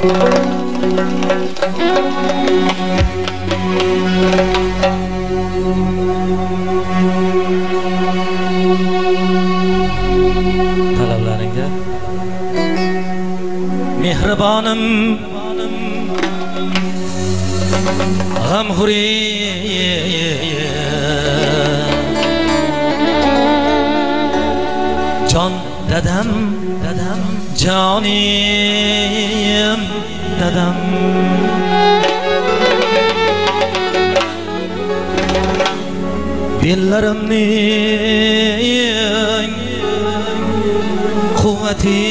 Talablaringga mehribonim g'amxo'ri jon dadam jonim dadam bellarimning quvvati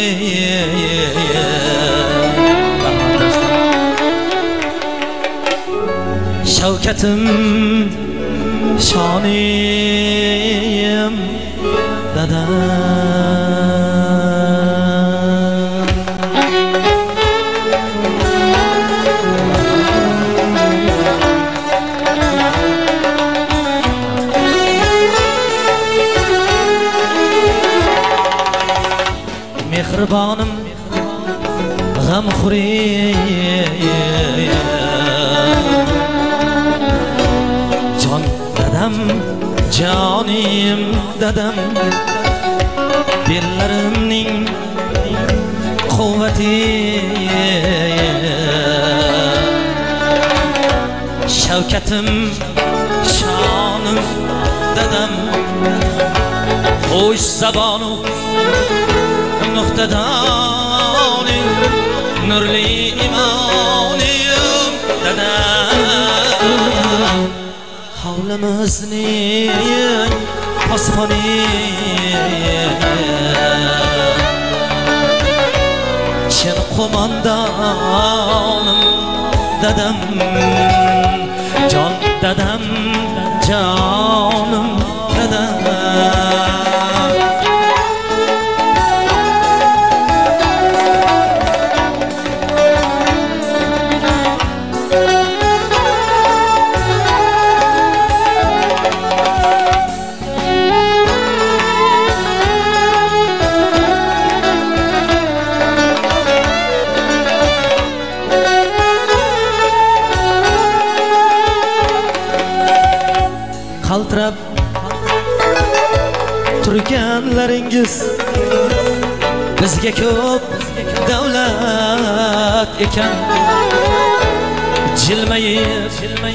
shavkatim shonim dadam mehribonim g'amxo'ri jon dadam jonim dadam bellarimning quvvati shavkatim shonim dadam xo'sh zabonu nuqtadoning nurli imonim dadam hovlimizning posboni chin qo'mondonim dadam jon dadam jonim dadam qaltirab turganlaringiz bizga ko'p davlat ekan jilmayib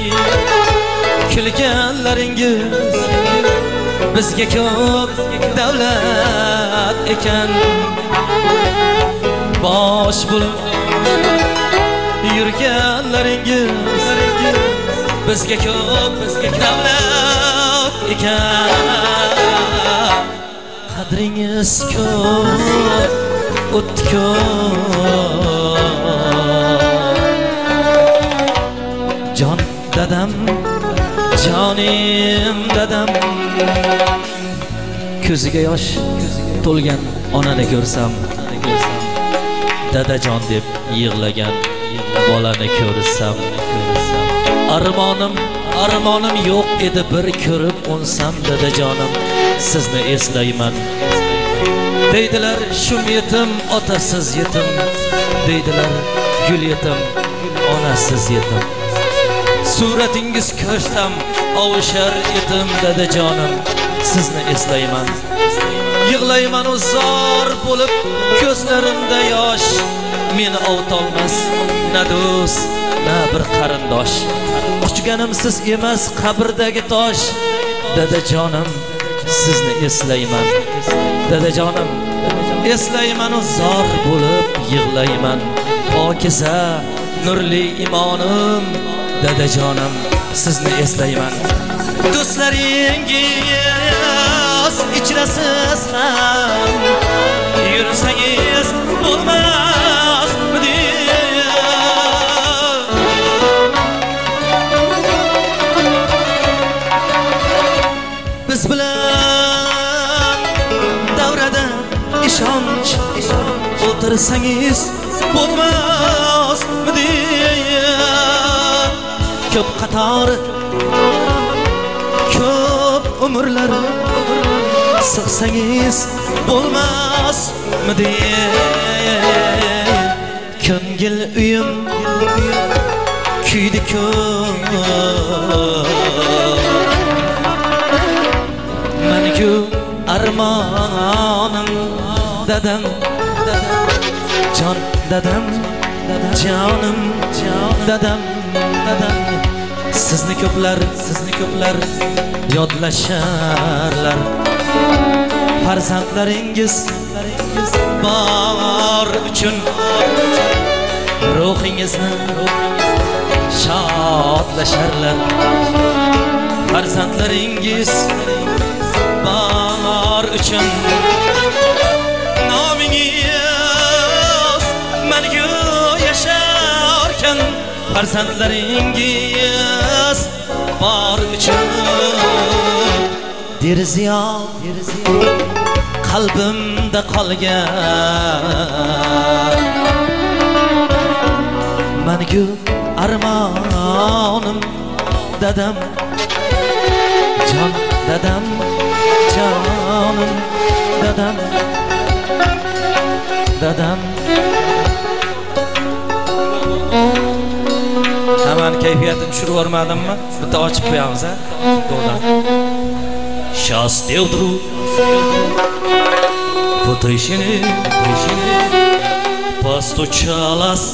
kulganlaringiz bizga ko'p davlat ekan bosh bo'lib yurganlaringiz bizga ko'p davlat ekan qadringiz ko'p o'tkir jon dadam jonim dadam ko'ziga yosh to'lgan onani ko'rsam dadajon deb yig'lagan bolani ko'rsam armonim yo'q edi bir ko'rib unsam dadajonim sizni eslayman deydilar shum yetim otasiz yetim deydilar gul yetim onasiz yetim suratingiz ko'rsam ovushar edim dadajonim sizni eslayman yig'layman uzor bo'lib ko'zlarimda yosh meni ovutolmas na do'st na bir qarindosh ochganim siz emas qabrdagi tosh dadajonim sizni eslayman dadajonim eslayman uzor bo'lib yig'layman pokiza nurli imonim dadajonim sizni eslayman do'stlaringiz ichirasiz ham yursangiz bo'lmasmidi biz bilan davrada ishonch o'tirsangiz bo'lmasmidi ko'p qator ko'p umrlar sig'sangiz bo'lmasmidi Ko'ngil uyim kuydi ko'p Menku armonim dadam Jon dadam jonim dadam Sizni ko'plar yodlasharlar Farzandlaringiz bor uchun ruhingizni shodlasharlar Farzandlaringiz bor uchun nomingiz mengu yasharkan Farzandlaringiz bor uchun Derziyo qalbimda qolgan Mengu armonim dadam Jon dadam jonim dadam Hemen keyfiyatini tushirib yubormadimmi? Bitta ochib qo'yamiz ha. Сейчас делаю вот ищени постучалась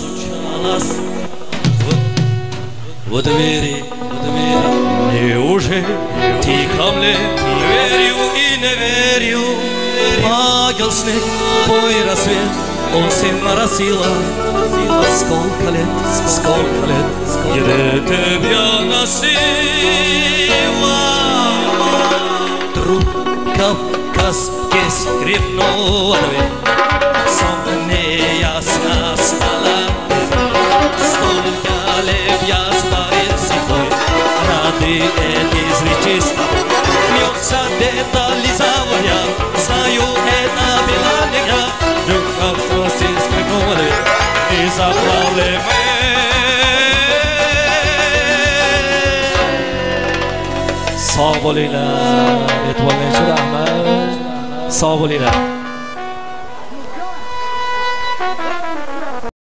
в двери неужели ты ко мне верю и не верю Магил снег мой рассвет осень моросила Сколько лет где тебя носила Друг Кавказский скрипнула дверь Сон неясно стало Столько лет я старый седой Рады этой встречи с тобой Льется где-то лизовая Знаю, это была не я Друг Кавказский скрипнула дверь И заплали мы Sağ bo'linglar, e'tiborga rahmat. Sağ bo'linglar.